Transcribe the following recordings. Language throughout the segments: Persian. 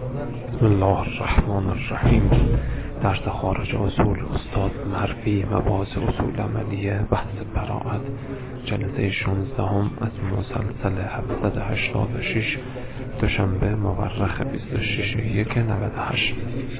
بسم الله الرحمن الرحیم. درس خارج اصول استاد مرفی، مباحث اصول عملیه، بحث براءت، جلسه 16 از مسلسل 786، دوشنبه مورخ 26/1/98.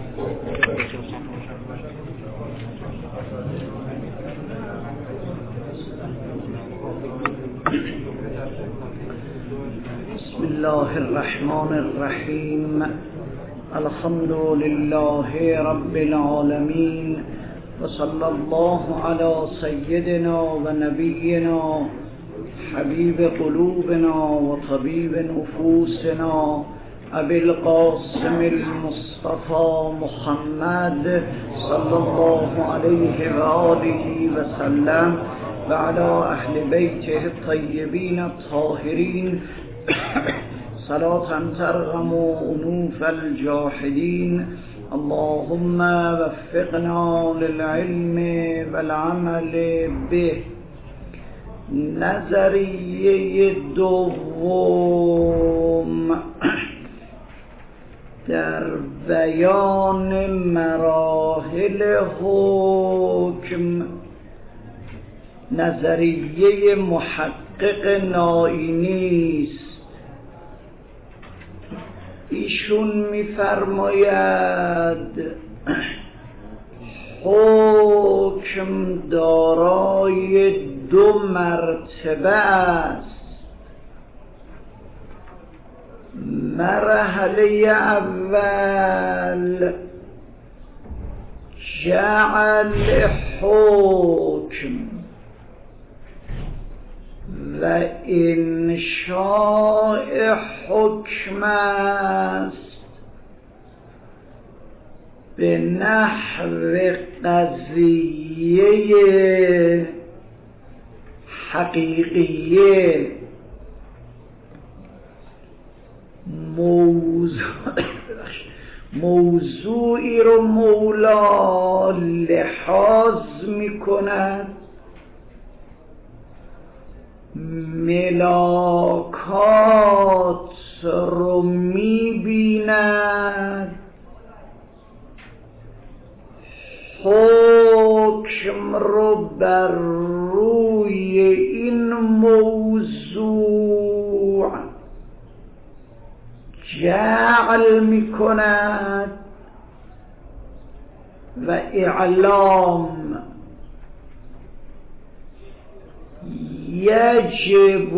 بسم الله الرحمن الرحیم. الحمد لله رب العالمین و صلی الله علی سیدنا و نبینا حبیب قلوبنا و طبیب نفوسنا ابی القاسم المصطفى محمد صلی الله علیه و آله و سلم و علی اهل بیته الطیبین الطاهرین صلاة ترغم انوف الجاحدین. اللهم وفقنا للعلم والعمل به. نظریه دوم در بیان مراحل حکم، نظریه محقق نائینی است. ایشون می‌فرماید حکم دارای دو مرتبه است. مرحله اول جعل حکم و انشاء حکم است به نحو قضیه حقیقیه. موضوعی رو مولا لحاظ میکند، ملاکات رو میبیند، حکم رو بر روی این موضوع جعل میکند و اعلام. یجب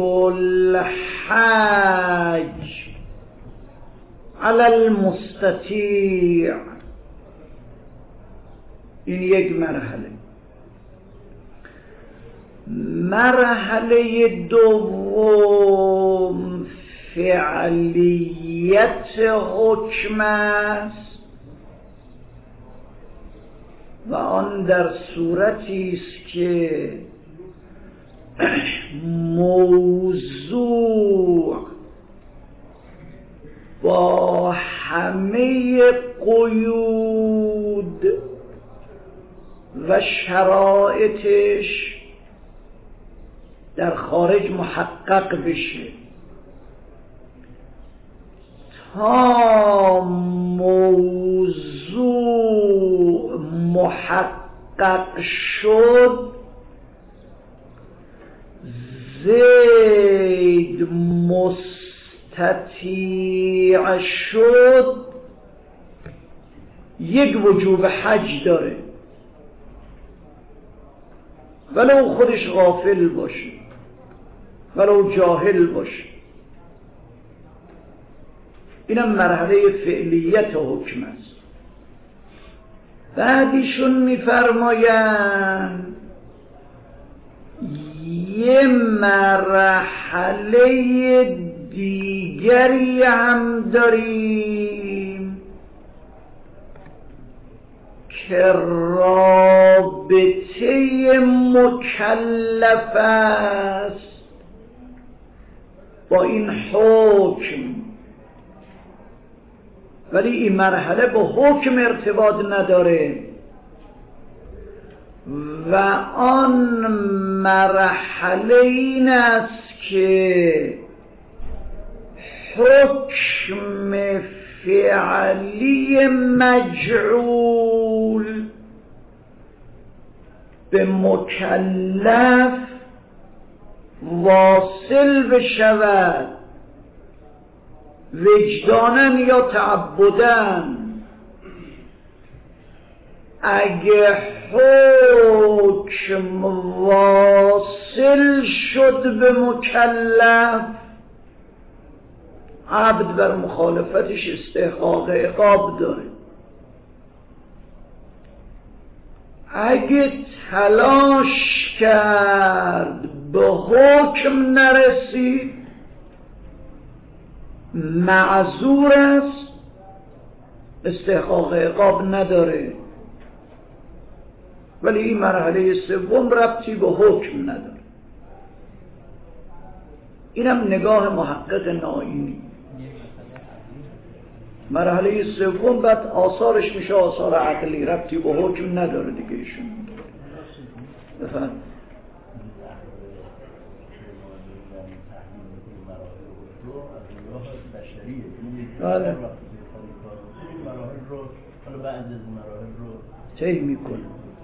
الحج علی المستطیع. این یک مرحله. مرحله دوم فعلیت حکم است و آن در صورتی است که موضوع با همه قیود و شرایطش در خارج محقق بشه. تا موضوع محقق شد، زید مستطیع شد، یک وجوب حج داره ولو خودش غافل باشه، ولو جاهل باشه. اینم مرحله فعلیت حکم است. بعدیشون میفرمایند یه مرحله دیگری هم داریم که رابطه مکلف است با این حکم، ولی این مرحله با حکم ارتباط نداره و آن مرحله این است که حکم فعلی مجعول به مکلف واصل بشود وجدانن یا تعبدن، اگه حکم واصل شد به مکلف، عبد بر مخالفتش استحقاق عقاب داره. اگه تلاش کرد به حکم نرسید، معذور است، استحقاق عقاب نداره. ولی این مرحله سوم ربطی به حکم نداره. اینم نگاه محقق نائینی. مرحله سوم بعد آثارش میشه آثار عقلی، ربطی به حکم نداره دیگه ایشون. بفهم بله طی میکنه.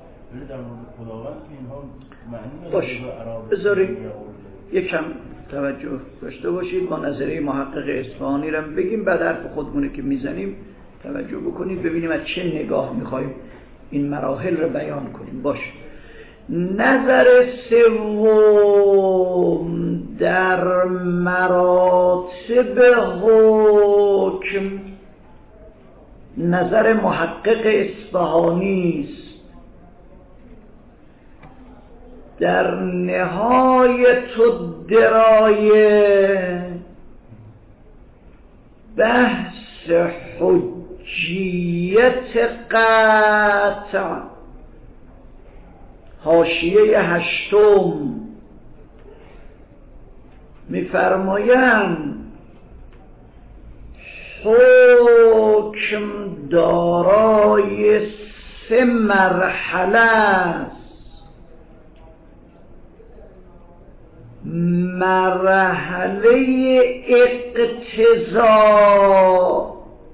باش بذارید یکم توجه داشته باشید، ما نظریه محقق اصفهانی رو بگیم، بعد حرف خودمونه که میزنیم توجه بکنید ببینیم از چه نگاه میخوایم این مراحل رو بیان کنیم. باش نظر سوم در مراتب حکم نظر محقق اصفهانی است. در نهایت الدرایه بحث حجیت قطع، حاشیه 8 می‌فرمایند حکم دارای 3 مرحله است. مرحله اقتضا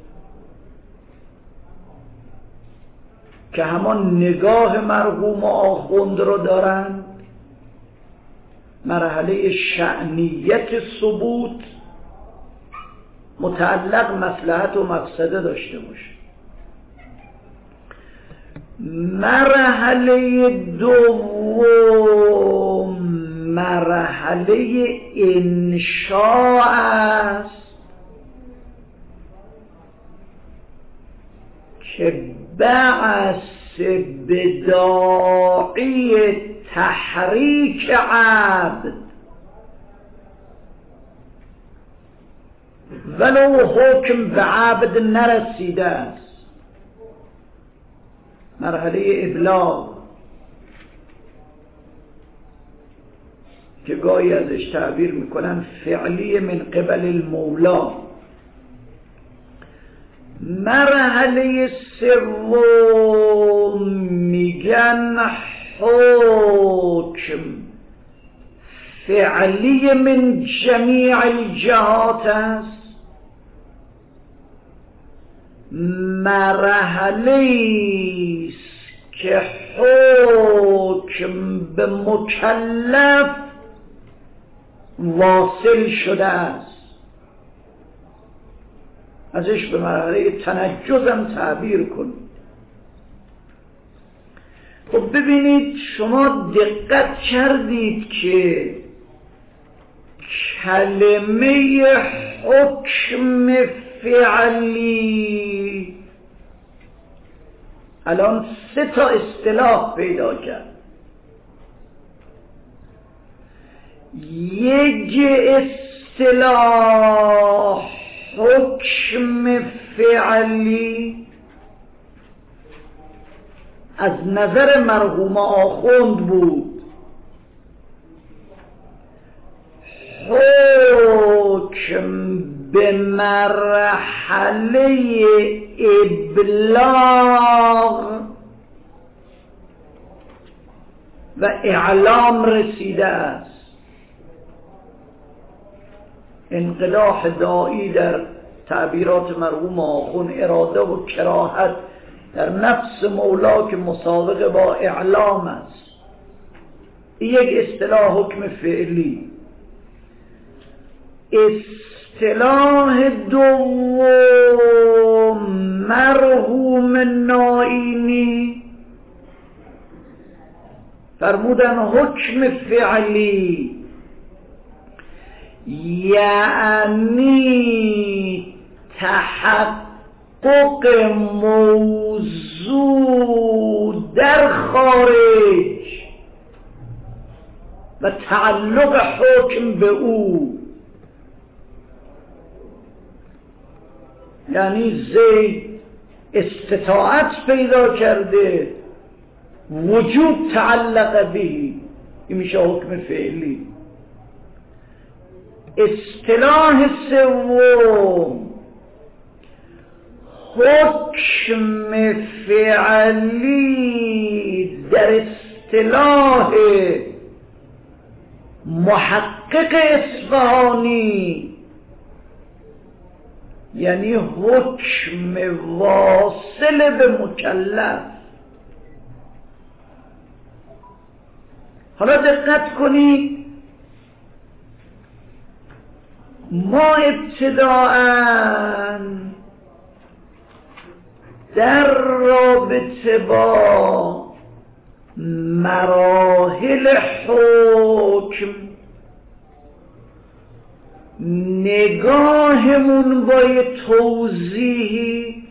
که همان نگاه مرحوم آخوند رو دارند، مرحله شأنیت ثبوت متعلق مصلحت و مفسده داشته باشه، مرحله دوم مرحله انشاء است که بعث بداعی تحریک عبد ولو حکم به عبد نرسیده است، مرحله ابلاغ که گاهی ازش تعبیر میکنن فعلی من قبل المولا. مرحله سوم میگن حکم فعلی من جمیع الجهات است، مرحله است که حکم به مکلف واصل شده است، ازش به مرحله تنجزم تعبیر کن. خب ببینید شما دقت کردید که کلمه حکم فعلی الان 3 تا اصطلاح پیدا کرد. یک اصطلاح حکم فعلی از نظر مرحوم آخوند بود، حکم به مرحله ابلاغ و اعلام رسیده است. انقداح داعی در تعبیرات مرحوم آخون اراده و کراهت در نفس مولا که مسابقه با اعلام است. یک اصطلاح حکم فعلی. اصطلاح دوم مرحوم نائینی فرمودن حکم فعلی یعنی تحقق موضوع در خارج و تعلق حکم به او. یعنی زید استطاعت پیدا کرده، وجود تعلق به، این میشه حکم فعلی. اصطلاح سوم حکم فعلی در اصطلاح محقق اصفهانی یعنی حکم واصل به مکلف. حالا دقت کنید، ما ابتداءً در رابطه با مراحل حکم نگاهمون با توضیحی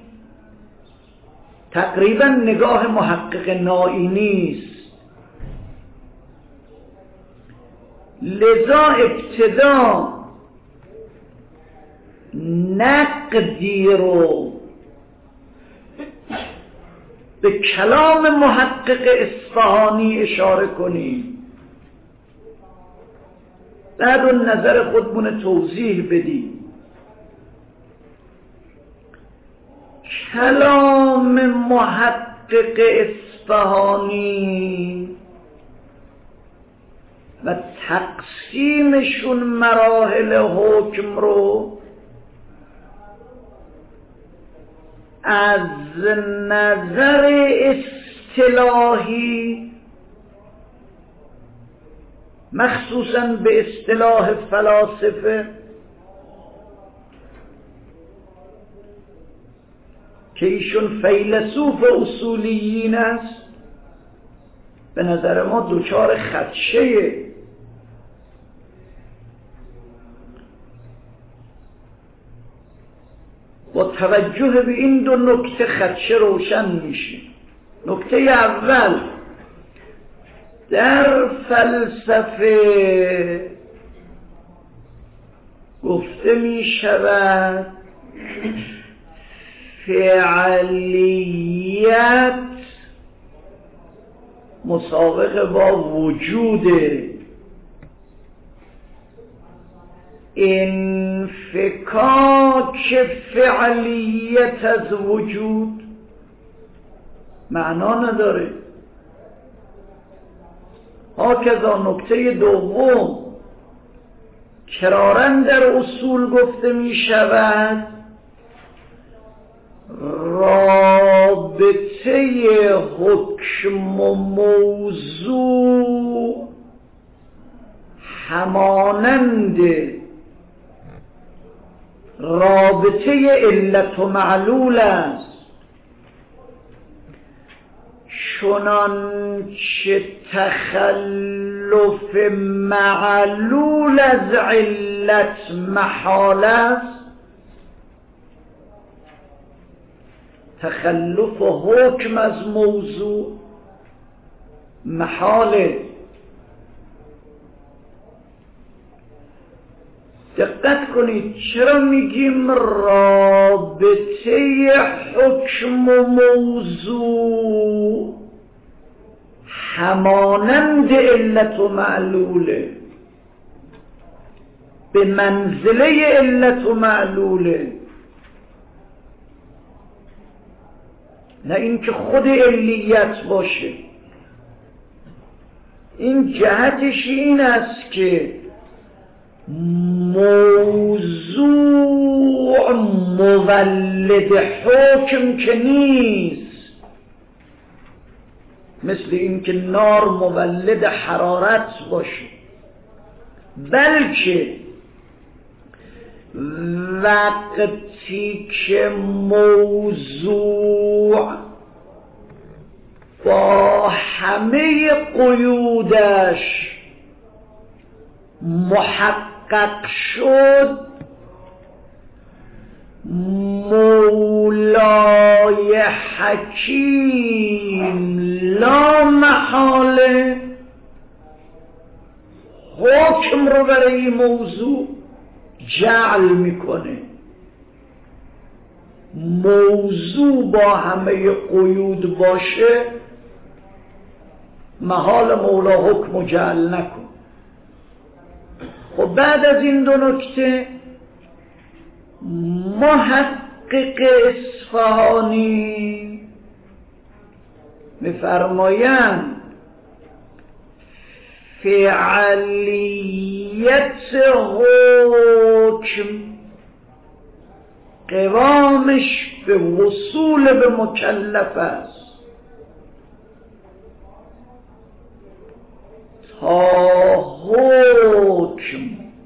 تقریبا نگاه محقق نائینی است. لذا ابتدا نقدی رو به کلام محقق اصفهانی اشاره کنیم، بعد اون نظر خودمون توضیح بدیم. کلام محقق اصفهانی و تقسیمشون مراحل حکم رو از نظر اصطلاحی، مخصوصاً به اصطلاح فلاسفه که ایشون فیلسوف اصولیین است، به نظر ما دوچار خدشه. با توجه به این دو نکته خدشه روشن میشه. نکته اول، در فلسفه گفته می شود فعلیت مسابقه با وجوده، انفکاک فعلیت از وجود معنا نداره. هاکذا نکته دوم کراراً در اصول گفته می شود رابطه حکم و موضوع همانند رابطه علت و معلول است، چنانچه تخلف معلول از علت محال است، تخلف حکم از موضوع محاله. دقت کنید، چرا میگیم رابطه حکم و موضوع همانند علت و معلوله، به منزله علت و معلوله، نه اینکه خود علیت باشه. این جهتش این است که موضوع مولد حکم که نیست، مثل اینکه نار مولد حرارت باشه، بلکه وقتی که موضوع با همه قیودش محقق شد، مولای حکیم لا محاله حکم رو برای این موضوع جعل میکنه. موضوع با همه قیود باشه، محال مولا حکم جعل نکن. خب بعد از این دو نکته محقق اصفهانی می‌فرمایند فعلیت حکم قوامش به وصول به مکلف است. تا حکم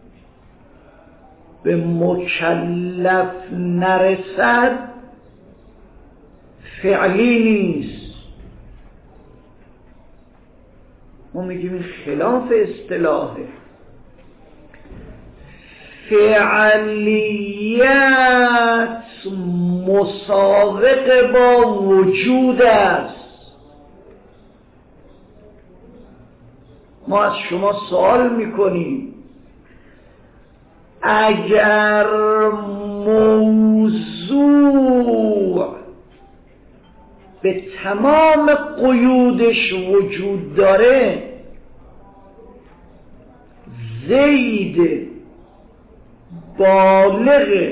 به مکلف نرسد فعلی نیست. ما میگیم این خلاف اصطلاحه. فعلیت مسابق با وجود است. ما از شما سوال میکنیم اگر موضوع به تمام قیودش وجود داره، زید بالغ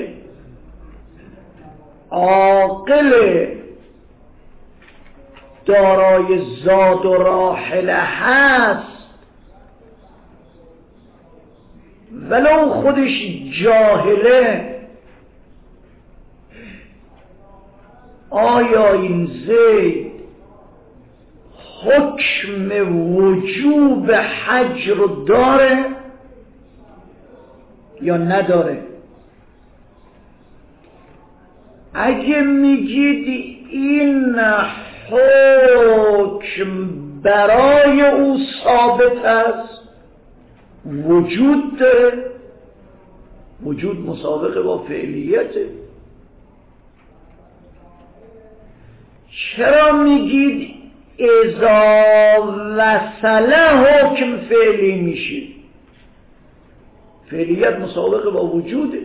عاقل دارای زاد و راحله هست، ولو خودش جاهله، آیا این زید حکم وجوب حج رو داره یا نداره؟ اگه میگید این حکم برای او ثابت است، وجود داره، وجود مسابقه با فعلیته. چرا میگید اذا وصل حکم فعلی میشه؟ فعلیت مسابقه با وجوده.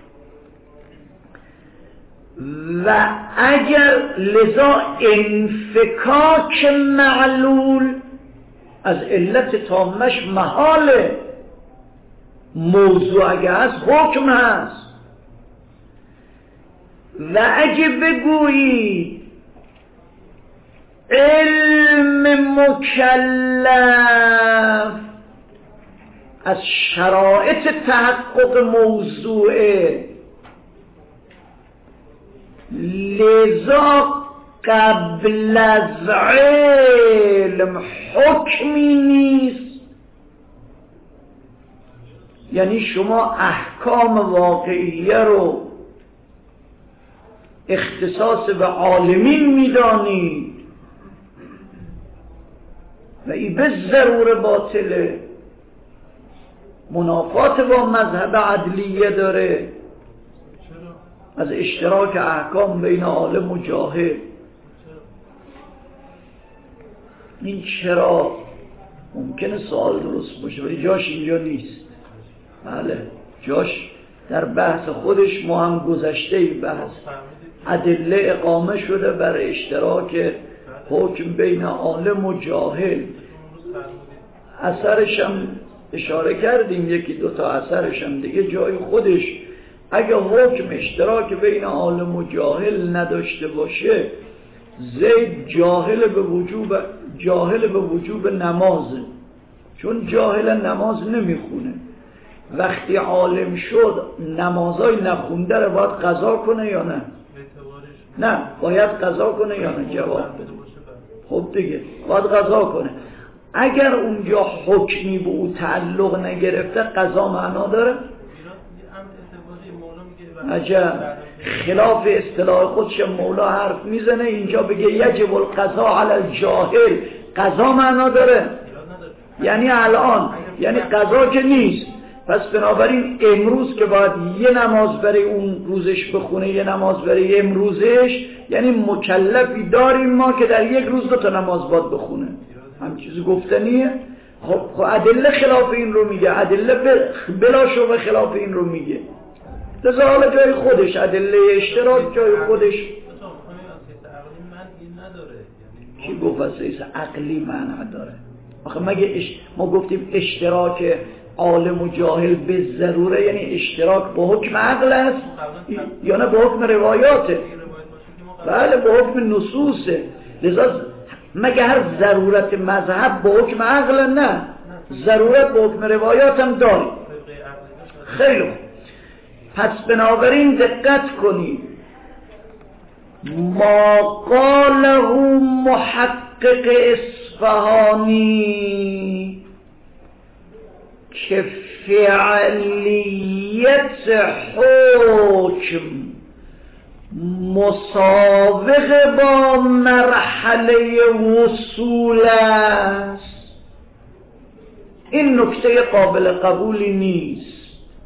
و اگر لذا انفکاک معلول از علت تامش محاله، موضوع اگه هست حکم هست. و اگه بگویی علم مکلف از شرایط تحقق موضوعه، لذا قبل از علم حکمی نیست. یعنی شما احکام واقعیه رو اختصاص به عالمین میدانید و این به ضرور باطله، منافات با مذهب عدلیه داره، از اشتراک احکام بین عالم و جاهل. این چرا؟ ممکنه سوال درست باشه ولی جاش اینجا نیست. بله جاش در بحث خودش، ما هم گذشته بحث ادله اقامه شده بر اشتراک حکم بین عالم و جاهل. اثرش هم اشاره کردیم، یکی دوتا اثرش هم دیگه جای خودش. اگه حکم اشتراک بین عالم و جاهل نداشته باشه، زید جاهل به وجوب نمازه، چون جاهل نماز نمیخونه. وقتی عالم شد نمازای نخونده رو باید قضا کنه یا نه؟ نه باید قضا کنه یا نه؟ جواب بده. خب دیگه باید قضا کنه. اگر اونجا حکمی به او تعلق نگرفته قضا معنا داره؟ عجب، خلاف اصطلاح خودش مولا حرف میزنه اینجا بگه یجب القضا علی الجاهل، قضا معنا داره؟ یعنی الان، یعنی قضا که نیست. پس بنابراین امروز که باید یه نماز برای اون روزش بخونه، یه نماز برای امروزش، یعنی مکلفی داریم ما که در یک روز 2 نماز باید بخونه. هم چیزی گفتنیه؟ خب ادله خلاف این رو میگه، ادله بلا شبه خلاف این رو میگه. لذا حالا جای خودش، ادله اشتراک جای خودش. کی گفت اساس عقلی معنی داره؟ آخه مگه ما گفتیم اشتراک عالم و جاهل به ضروره یعنی اشتراک با حکم عقل است یا نه با حکم روایاته؟ بله با حکم نصوصه. لذا مگه هر ضرورت مذهب با حکم عقل؟ نه، ضرورت با حکم روایات هم داره. خیلی خوب، پس بنابراین دقت کنید. ما قاله محقق اصفهانی که فعلیت حکم مسابق با مرحله وصول است، این نکته قابل قبولی نیست.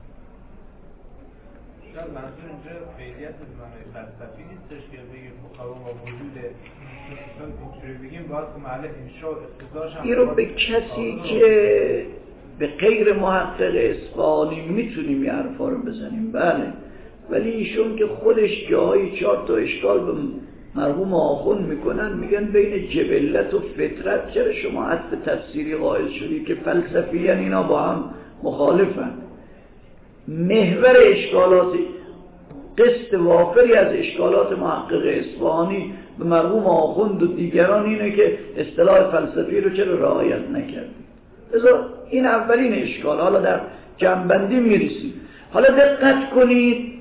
این رو به کسی که به غیر محقق اصفهانی میتونیم یه حرفا رو بزنیم، بله، ولی ایشون که خودش جایی 4 تا اشکال به مرحوم آخوند میکنن، میگن بین جبلت و فطرت چرا شما حد تفسیری قائل شدی که فلسفیاً اینا با هم مخالفن. محور اشکالاتی قسط وافری از اشکالات محقق اصفهانی به مرحوم آخوند و دیگران اینه که اصطلاح فلسفی رو چرا رعایت نکردی. لذا این اولین اشکال. حالا در جنبندی میرسیم. حالا دقت کنید،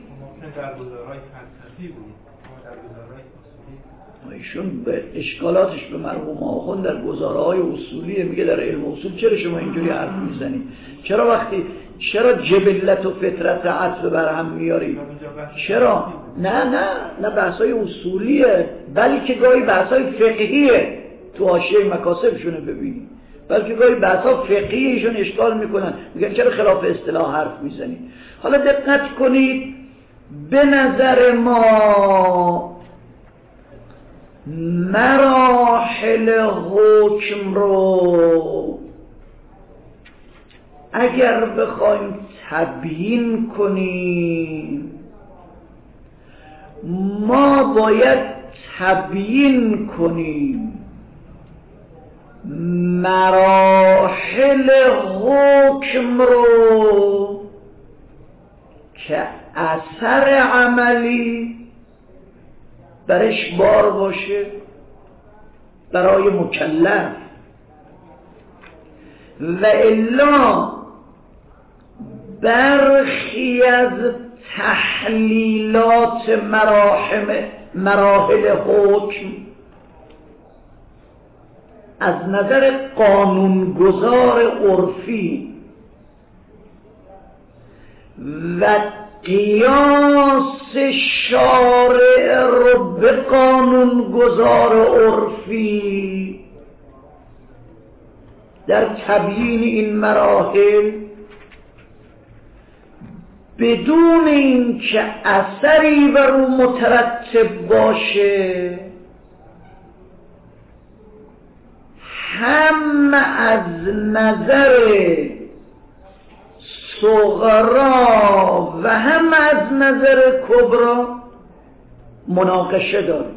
ایشون به اشکالاتش به مرحوم آخوند در گزاره‌های اصولی میگه در علم اصول چرا شما اینجوری حرف میزنید؟ چرا جبلت و فطرت عطف بر هم میارید؟ چرا؟ نه بحثای اصولیه، بلکه گاهی بحثای فقهیه. تو حاشیه مکاسبشونه ببینید، بلکه گاهی بحثا فقهی ایشون اشکال میکنن، میگن چرا خلاف اصطلاح حرف میزنید. حالا دقت کنید، به نظر ما مراحل حکم رو اگر بخوایم تبیین کنیم، ما باید تبیین کنیم مراحل حکم رو که اثر عملی برش بار باشه برای مکلف، و الا برخی از تحلیلات مراحل حکم از نظر قانونگذار عرفی و قیاس شارع رو به قانونگذار عرفی در تبیین این مراحل بدون اینکه اثری بر او مترتب باشه، هم از نظر صغرا و هم از نظر کبرا مناقشه داره.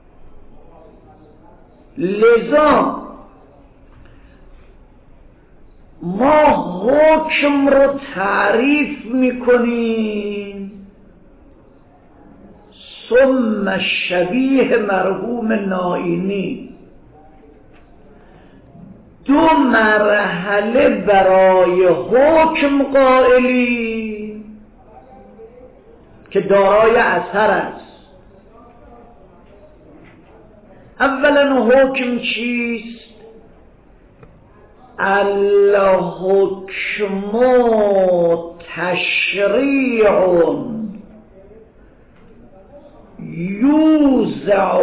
لذا ما حکم رو تعریف میکنیم ثم شبیه مرحوم نائینی دو مرحله برای حکم قائلی که دارای اثر است. اولا حکم چیست؟ الحکم تشریع یوزع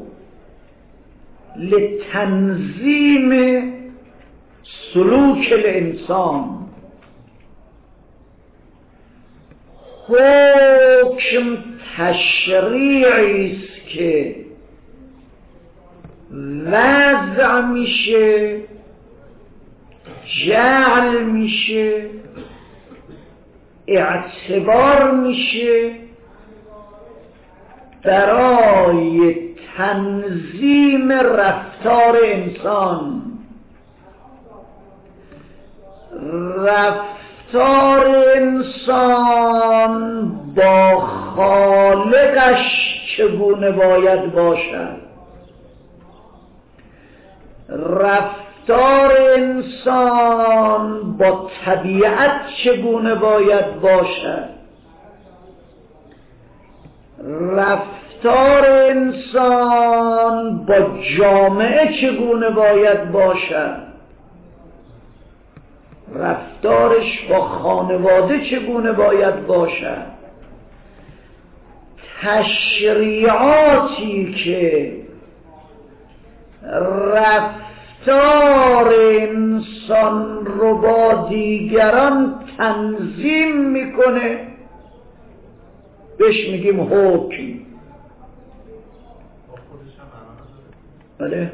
لتنظیم سلوک الانسان. حکم تشریعی است که وضع میشه، جعل میشه، اعتبار میشه برای تنظیم رفتار انسان. رفتار انسان با خالقش چگونه باید باشد، رفتار انسان با طبیعت چگونه باید باشد، رفتار انسان با جامعه چگونه باید باشد، رفتارش با خانواده چگونه باید باشد. تشریعاتی که رفتار انسان رو با دیگران تنظیم میکنه بهش میگیم حکم. بله،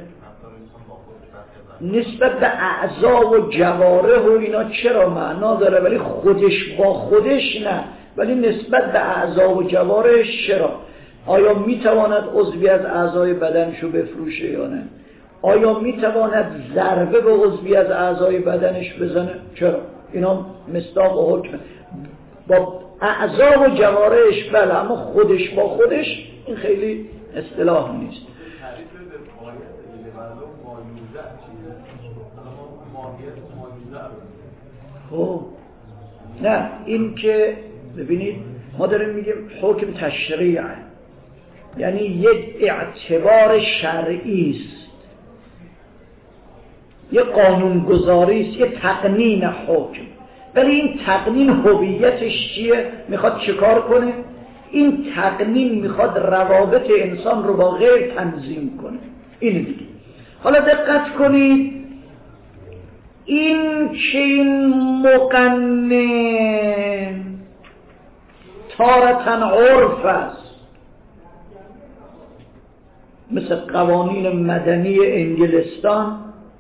نسبت به اعضا و جوارح و اینا چرا معنا داره، ولی خودش با خودش نه، ولی نسبت به اعضا و جوارحش چرا؟ آیا میتواند عضوی از اعضای بدنشو بفروشه یا نه؟ آیا میتواند ضربه به عضوی از اعضای بدنش بزنه؟ چرا؟ اینا مصداق حکمه. با اعضا و جوارحش بله، اما خودش با خودش این خیلی اصطلاح نیست. خب نه، این که ببینید ما داریم میگیم حکم تشریع، یعنی یک اعتبار شرعی است، یک قانونگذاری است، یک تقنین حکم. ولی این تقنین هویتش چیه؟ میخواد چیکار کنه؟ این تقنین میخواد روابط انسان رو با غیر تنظیم کنه. این دیگه. حالا دقت کنید، این که این مقنن تارتن عرف است، مثل قوانین مدنی انگلستان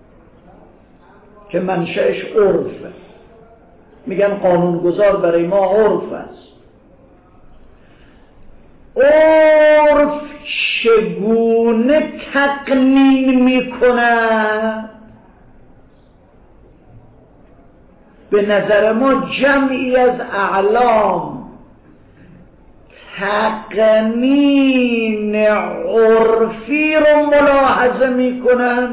که منشأش عرفه، میگن قانونگذار برای ما عرف است. عرف چگونه تقنین میکنه؟ به نظر ما جمعی از اعلام تقنین عرفی رو ملاحظه میکنن،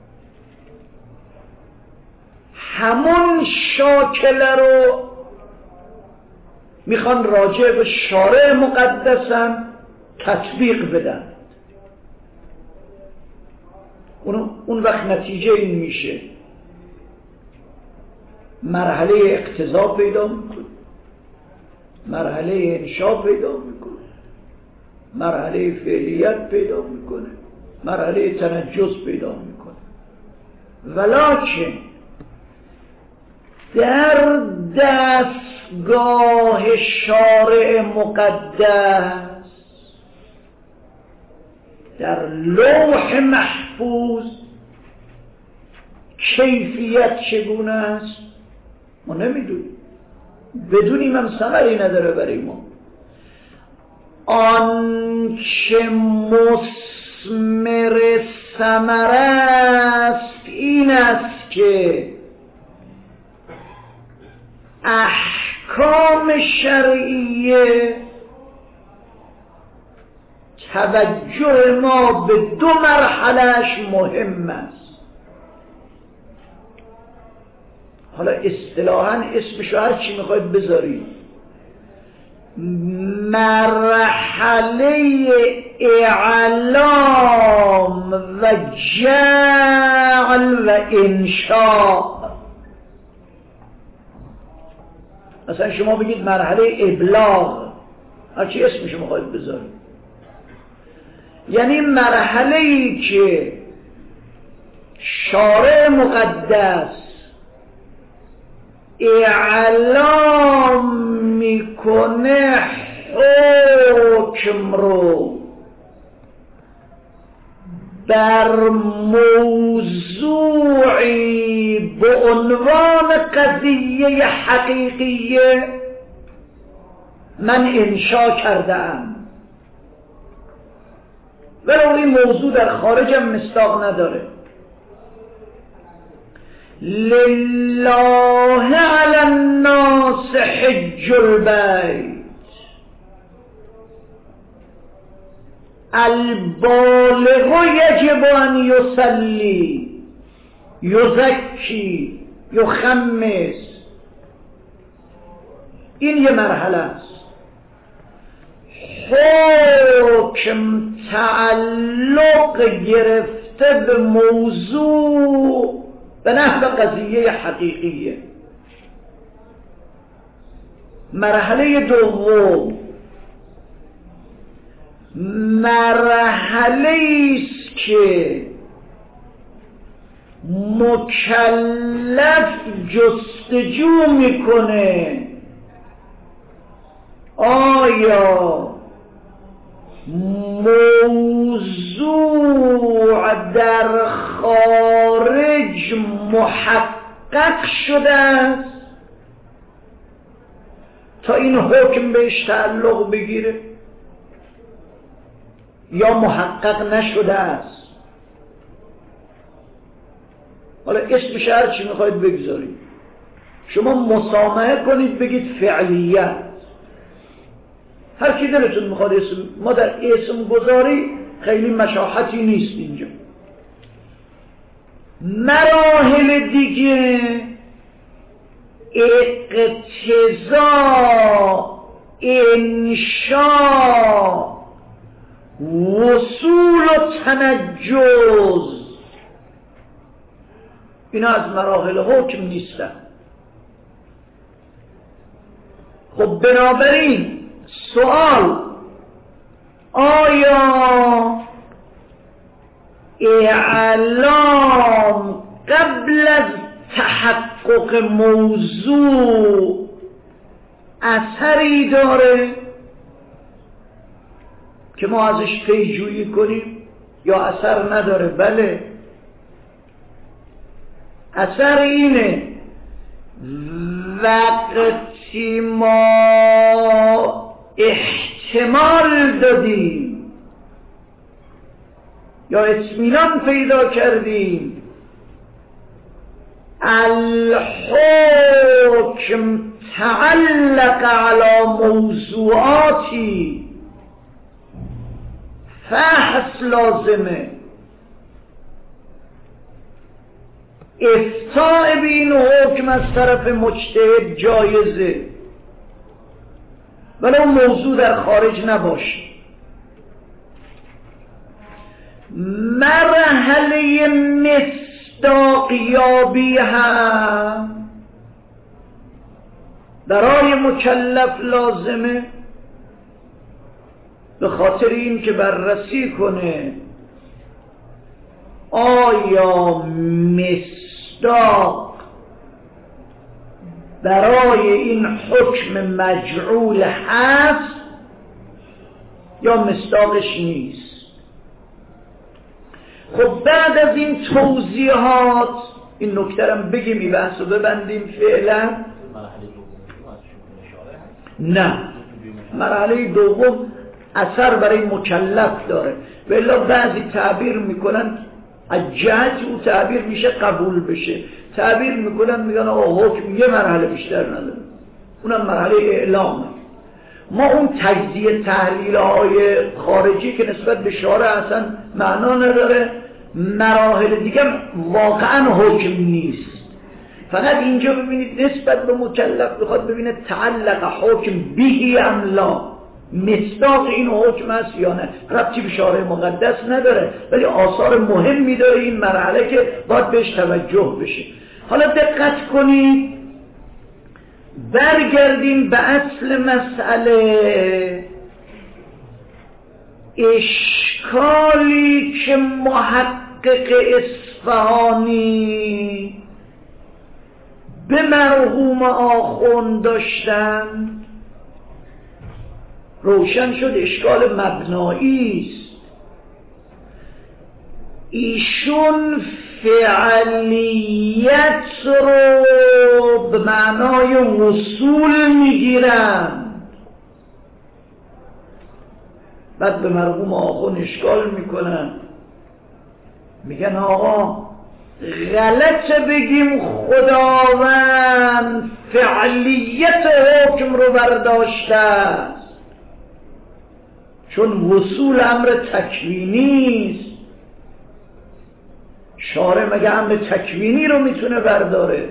همون شاکله رو میخوان راجع به شارع مقدسن تطبیق بدن. اون وقت نتیجه این میشه مرحله اقتضا پیدا میکنه، مرحله انشا پیدا میکنه، مرحله فعلیت پیدا میکنه، مرحله تنجس پیدا میکنه. ولکن در دستگاه شارع مقدس، در لوح محفوظ کیفیت چگونه است ما نمیدونیم، بدونیم هم ثمری نداره برای ما. آن که مثمر ثمره است این است که احکام شرعیه توجه ما به دو مرحلهش مهم است. حالا اصطلاحاً اسمشو هر چی میخواید بذارید، مرحله اعلام و جعل و انشاء. مثلا شما بگید مرحله ابلاغ، هر چی اسمشو میخواید بذارید، یعنی مرحله‌ای که شارع مقدس اعلام میکنه حکم رو بر موضوعی به عنوان قضیه حقیقیه من انشا کردم، ولو این موضوع در خارجم مصداق نداره. لله علی الناس حج البیت البالغ یجب ان یصلی یزکی یخمس. این یه مرحله است. حکم تعلق گرفته به موضوع به نحو قضیه حقیقیه. مرحله دوم مرحله ایست که مکلف جستجو میکنه آیا موضوع در خارج محقق شده است تا این حکم بهش تعلق بگیره یا محقق نشده است. حالا اسمش هر چی میخواید بگذارید، شما مسامحه کنید بگید فعلیت، هر کی دلتون میخواد اسم. ما در اسم گذاری خیلی مشاحتی نیست اینجا. مراحل دیگه اقتضا، انشاء، وصول و تنجز، اینا از مراحل حکم نیستن. خب بنابراین سوال، آیا اعلام قبل از تحقق موضوع اثری داره که ما ازش پیجویی کنیم یا اثر نداره؟ بله، اثر اینه وقتی ما احتمال دادیم یا اطمینان پیدا کردیم الحکم تعلق علی موضوعاتی فحص لازمه، افتاء به این حکم از طرف مجتهد جایزه ولو موضوع در خارج نباشه. مرحله مصداقیابی هم برای مکلف لازمه، به خاطر این که بررسی کنه آیا مصداق برای این حکم مجعول هست یا مصداقش نیست. خب بعد از این توضیحات این نکترم بگیم، این بحث رو ببندیم فعلا. نه، مرحله دوم اثر برای مکلف داره، ولی بعضی تعبیر میکنن از جهت او تعبیر میشه قبول بشه، تعبیر میکنن میگن آقا حکم یه مرحله بیشتر نداره، اونم مرحله اعلامه. ما اون تجزیه تحلیل های خارجی که نسبت به شارع اصلا معنا نداره، مراحل دیگه واقعا حکم نیست، فقط اینجا ببینید نسبت به مکلف بخواد ببینه تعلق حکم بهی ام لا، مصداق این حکم است یا نه. ربطی به شارع مقدس نداره، ولی آثار مهمی داره این مرحله که باید بهش توجه بشه. حالا دقت کنید، برگردیم به اصل مسئله. اشکالی که محقق اصفهانی به مرحوم آخوند داشتن روشن شد، اشکال مبنایی است. ایشون فعلیت رو به معنای وصول میگیرن، بعد به مرحوم آخوند اشکال میکنن، میگن آقا غلط بگیم خداوند فعلیت حکم رو برداشته است، چون وصول امر تکوینی است. شارع مگه امر تکوینی رو میتونه برداره؟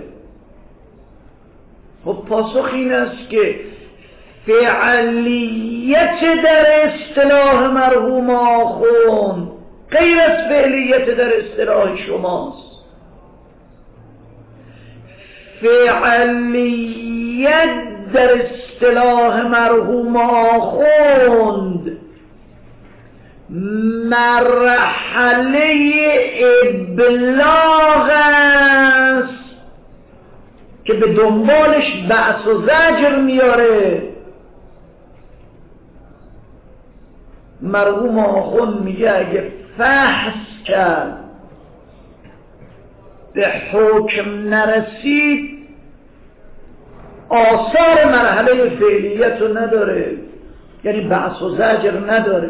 خب پاسخ این است که فعلیت در اصطلاح مرحوم آخوند غیر از فعلیت در اصطلاح شماست. فعلیت در اصطلاح مرحوم آخوند مرحله ابلاغ است که به دنبالش بأس و زجر میاره. مرحوم آخوند میگه اگه فحص کرد به حکم نرسید آثار مرحله فعلیت رو نداره، یعنی بأس و زجر نداره.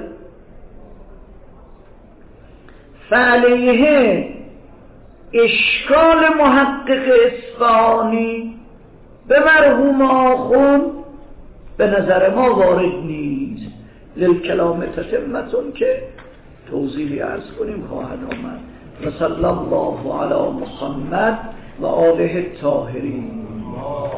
فعلیه اشکال محقق اصفهانی به مرحوم آخوند به نظر ما وارد نیست. للکلام تتمتون که توضیحی عرض کنیم خواهد آمد. و صلی الله علی محمد و آله الطاهرین.